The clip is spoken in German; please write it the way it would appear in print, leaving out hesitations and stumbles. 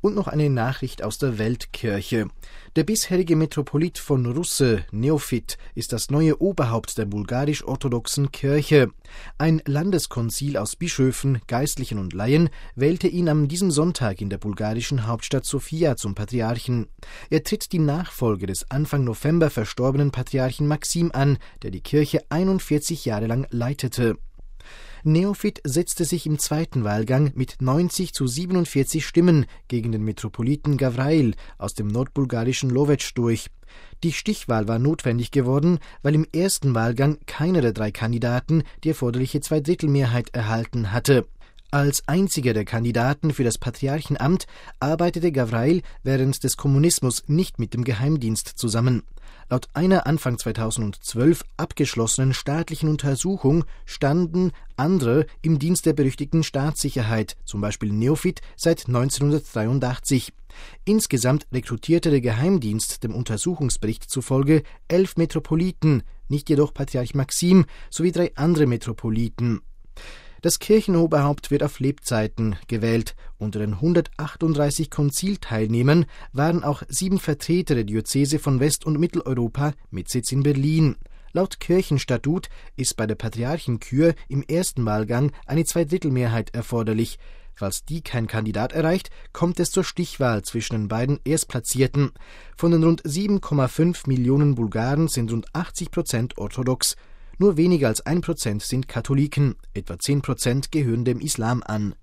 Und noch eine Nachricht aus der Weltkirche. Der bisherige Metropolit von Russe, Neofit, ist das neue Oberhaupt der bulgarisch-orthodoxen Kirche. Ein Landeskonzil aus Bischöfen, Geistlichen und Laien wählte ihn an diesem Sonntag in der bulgarischen Hauptstadt Sofia zum Patriarchen. Er tritt die Nachfolge des Anfang November verstorbenen Patriarchen Maxim an, der die Kirche 41 Jahre lang leitete. Neofit setzte sich im zweiten Wahlgang mit 90:47 Stimmen gegen den Metropoliten Gavrail aus dem nordbulgarischen Lovec durch. Die Stichwahl war notwendig geworden, weil im ersten Wahlgang keiner der 3 Kandidaten die erforderliche Zweidrittelmehrheit erhalten hatte. Als einziger der Kandidaten für das Patriarchenamt arbeitete Gavrail während des Kommunismus nicht mit dem Geheimdienst zusammen. Laut einer Anfang 2012 abgeschlossenen staatlichen Untersuchung standen andere im Dienst der berüchtigten Staatssicherheit, zum Beispiel Neofit, seit 1983. Insgesamt rekrutierte der Geheimdienst dem Untersuchungsbericht zufolge 11 Metropoliten, nicht jedoch Patriarch Maxim, sowie 3 andere Metropoliten. Das Kirchenoberhaupt wird auf Lebzeiten gewählt. Unter den 138 Konzilteilnehmern waren auch 7 Vertreter der Diözese von West- und Mitteleuropa mit Sitz in Berlin. Laut Kirchenstatut ist bei der Patriarchenkür im ersten Wahlgang eine Zweidrittelmehrheit erforderlich. Falls die kein Kandidat erreicht, kommt es zur Stichwahl zwischen den beiden Erstplatzierten. Von den rund 7,5 Millionen Bulgaren sind rund 80% orthodox. Nur weniger als 1% sind Katholiken, etwa 10% gehören dem Islam an.